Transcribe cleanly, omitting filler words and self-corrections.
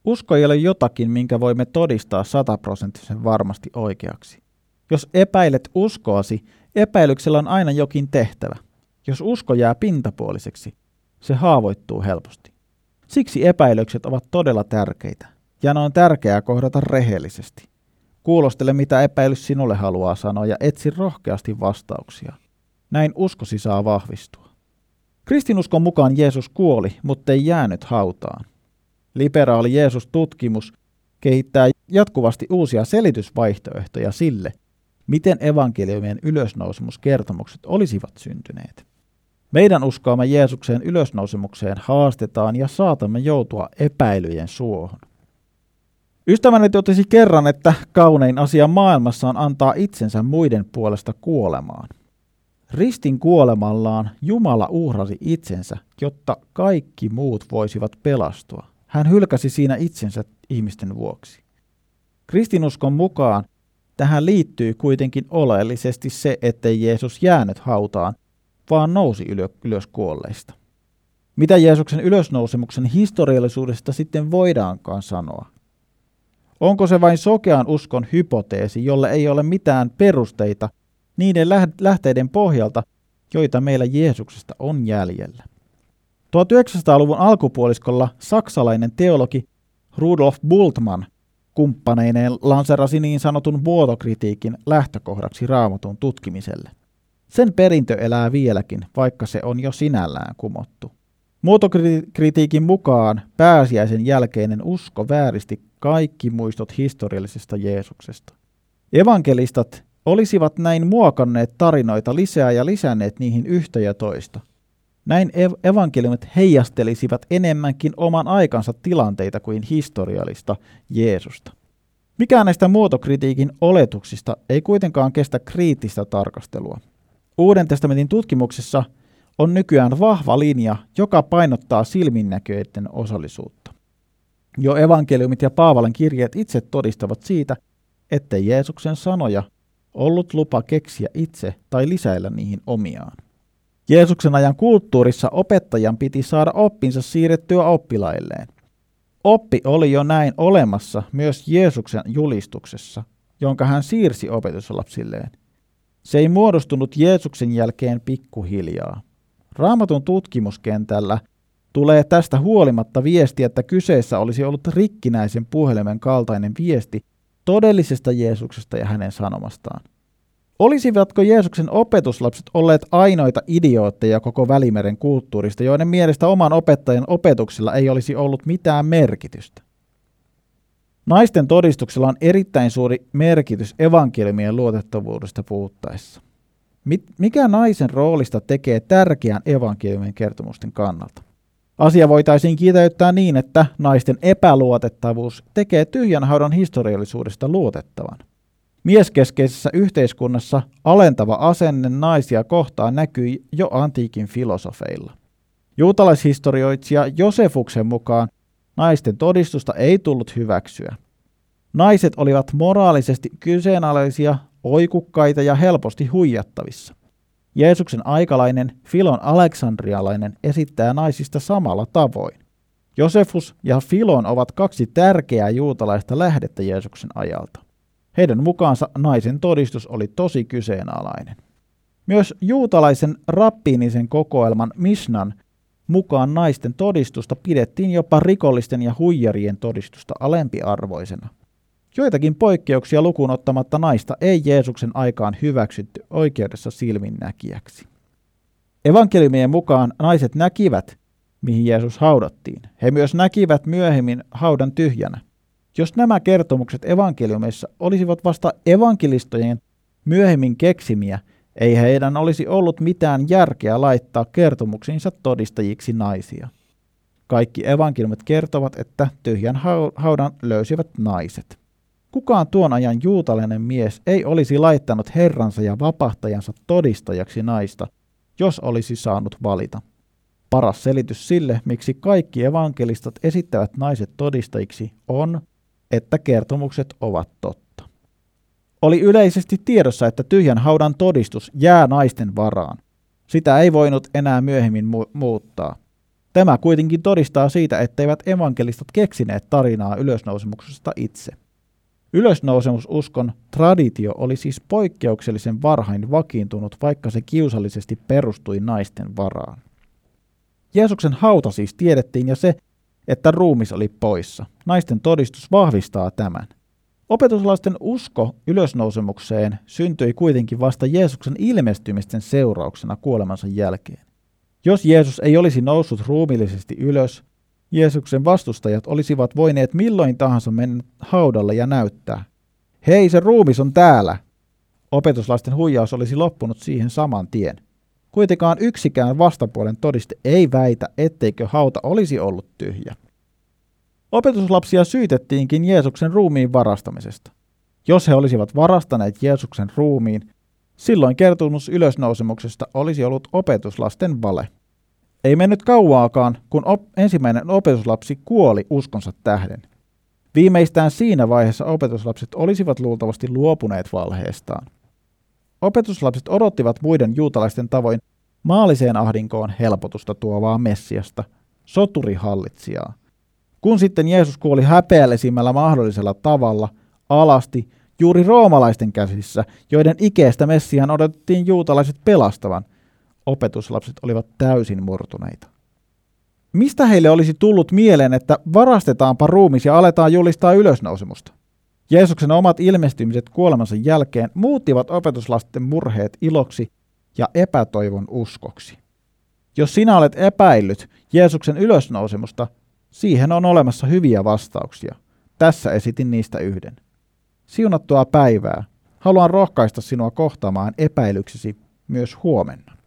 Usko ei ole jotakin, minkä voimme todistaa 100% varmasti oikeaksi. Jos epäilet uskoasi, epäilyksellä on aina jokin tehtävä. Jos usko jää pintapuoliseksi, se haavoittuu helposti. Siksi epäilykset ovat todella tärkeitä, ja ne on tärkeää kohdata rehellisesti. Kuulostele, mitä epäilys sinulle haluaa sanoa, ja etsi rohkeasti vastauksia. Näin uskosi saa vahvistua. Kristinuskon mukaan Jeesus kuoli, mutta ei jäänyt hautaan. Liberaali Jeesus-tutkimus kehittää jatkuvasti uusia selitysvaihtoehtoja sille, miten evankeliumien ylösnousemuskertomukset olisivat syntyneet. Meidän uskoamme Jeesuksen ylösnousemukseen haastetaan ja saatamme joutua epäilyjen suohon. Ystäväni totesi kerran, että kaunein asia maailmassa on antaa itsensä muiden puolesta kuolemaan. Ristin kuolemallaan Jumala uhrasi itsensä, jotta kaikki muut voisivat pelastua. Hän hylkäsi siinä itsensä ihmisten vuoksi. Kristinuskon mukaan tähän liittyy kuitenkin oleellisesti se, ettei Jeesus jäänyt hautaan, vaan nousi ylös kuolleista. Mitä Jeesuksen ylösnousemuksen historiallisuudesta sitten voidaankaan sanoa? Onko se vain sokean uskon hypoteesi, jolle ei ole mitään perusteita niiden lähteiden pohjalta, joita meillä Jeesuksesta on jäljellä? 1900-luvun alkupuoliskolla saksalainen teologi Rudolf Bultmann kumppaneineen lanserasi niin sanotun muotokritiikin lähtökohdaksi Raamatun tutkimiselle. Sen perintö elää vieläkin, vaikka se on jo sinällään kumottu. Muotokritiikin mukaan pääsiäisen jälkeinen usko vääristi kaikki muistot historiallisesta Jeesuksesta. Evankelistat olisivat näin muokanneet tarinoita lisää ja lisänneet niihin yhtä ja toista. Näin evankeliumit heijastelisivat enemmänkin oman aikansa tilanteita kuin historiallista Jeesusta. Mikään näistä muotokritiikin oletuksista ei kuitenkaan kestä kriittistä tarkastelua. Uuden testamentin tutkimuksessa on nykyään vahva linja, joka painottaa silminnäköiden osallisuutta. Jo evankeliumit ja Paavalin kirjeet itse todistavat siitä, ettei Jeesuksen sanoja ollut lupa keksiä itse tai lisäillä niihin omiaan. Jeesuksen ajan kulttuurissa opettajan piti saada oppinsa siirrettyä oppilailleen. Oppi oli jo näin olemassa myös Jeesuksen julistuksessa, jonka hän siirsi opetuslapsilleen. Se ei muodostunut Jeesuksen jälkeen pikkuhiljaa. Raamatun tutkimuskentällä tulee tästä huolimatta viesti, että kyseessä olisi ollut rikkinäisen puhelimen kaltainen viesti todellisesta Jeesuksesta ja hänen sanomastaan. Olisivatko Jeesuksen opetuslapset olleet ainoita idiootteja koko Välimeren kulttuurista, joiden mielestä oman opettajan opetuksella ei olisi ollut mitään merkitystä? Naisten todistuksella on erittäin suuri merkitys evankeliumien luotettavuudesta puhuttaessa. Mikä naisen roolista tekee tärkeän evankeliumien kertomusten kannalta? Asia voitaisiin kiteyttää niin, että naisten epäluotettavuus tekee tyhjän haudan historiallisuudesta luotettavan. Mieskeskeisessä yhteiskunnassa alentava asenne naisia kohtaan näkyi jo antiikin filosofeilla. Juutalaishistorioitsija Josefuksen mukaan naisten todistusta ei tullut hyväksyä. Naiset olivat moraalisesti kyseenalaisia, oikukkaita ja helposti huijattavissa. Jeesuksen aikalainen Filon Aleksandrialainen esittää naisista samalla tavoin. Josefus ja Filon ovat kaksi tärkeää juutalaista lähdettä Jeesuksen ajalta. Heidän mukaansa naisen todistus oli tosi kyseenalainen. Myös juutalaisen rabbiinisen kokoelman Mishnan mukaan naisten todistusta pidettiin jopa rikollisten ja huijarien todistusta alempiarvoisena. Joitakin poikkeuksia lukuun ottamatta naista ei Jeesuksen aikaan hyväksytty oikeudessa silminnäkijäksi. Evankeliumien mukaan naiset näkivät, mihin Jeesus haudattiin. He myös näkivät myöhemmin haudan tyhjänä. Jos nämä kertomukset evankeliumeissa olisivat vasta evankelistojen myöhemmin keksimiä, ei heidän olisi ollut mitään järkeä laittaa kertomuksiinsa todistajiksi naisia. Kaikki evankeliumit kertovat, että tyhjän haudan löysivät naiset. Kukaan tuon ajan juutalainen mies ei olisi laittanut herransa ja vapahtajansa todistajaksi naista, jos olisi saanut valita. Paras selitys sille, miksi kaikki evankelistat esittävät naiset todistajiksi, on, että kertomukset ovat totta. Oli yleisesti tiedossa, että tyhjän haudan todistus jää naisten varaan. Sitä ei voinut enää myöhemmin muuttaa. Tämä kuitenkin todistaa siitä, etteivät evankelistat keksineet tarinaa ylösnousemuksesta itse. Ylösnousemususkon traditio oli siis poikkeuksellisen varhain vakiintunut, vaikka se kiusallisesti perustui naisten varaan. Jeesuksen hauta siis tiedettiin ja se, että ruumis oli poissa. Naisten todistus vahvistaa tämän. Opetuslaisten usko ylösnousemukseen syntyi kuitenkin vasta Jeesuksen ilmestymisten seurauksena kuolemansa jälkeen. Jos Jeesus ei olisi noussut ruumiillisesti ylös, Jeesuksen vastustajat olisivat voineet milloin tahansa mennä haudalle ja näyttää: hei, se ruumis on täällä! Opetuslaisten huijaus olisi loppunut siihen saman tien. Kuitenkaan yksikään vastapuolen todiste ei väitä, etteikö hauta olisi ollut tyhjä. Opetuslapsia syytettiinkin Jeesuksen ruumiin varastamisesta. Jos he olisivat varastaneet Jeesuksen ruumiin, silloin kertomus ylösnousemuksesta olisi ollut opetuslasten vale. Ei mennyt kauaakaan, kun ensimmäinen opetuslapsi kuoli uskonsa tähden. Viimeistään siinä vaiheessa opetuslapset olisivat luultavasti luopuneet valheestaan. Opetuslapset odottivat muiden juutalaisten tavoin maalliseen ahdinkoon helpotusta tuovaa Messiasta, soturihallitsijaa. Kun sitten Jeesus kuoli häpeällisimmällä mahdollisella tavalla, alasti, juuri roomalaisten käsissä, joiden ikeestä Messiaan odotettiin juutalaiset pelastavan, opetuslapset olivat täysin murtuneita. Mistä heille olisi tullut mieleen, että varastetaanpa ruumis ja aletaan julistaa ylösnousemusta? Jeesuksen omat ilmestymiset kuolemansa jälkeen muuttivat opetuslasten murheet iloksi ja epätoivon uskoksi. Jos sinä olet epäillyt Jeesuksen ylösnousemusta, siihen on olemassa hyviä vastauksia. Tässä esitin niistä yhden. Siunattua päivää. Haluan rohkaista sinua kohtaamaan epäilyksesi myös huomenna.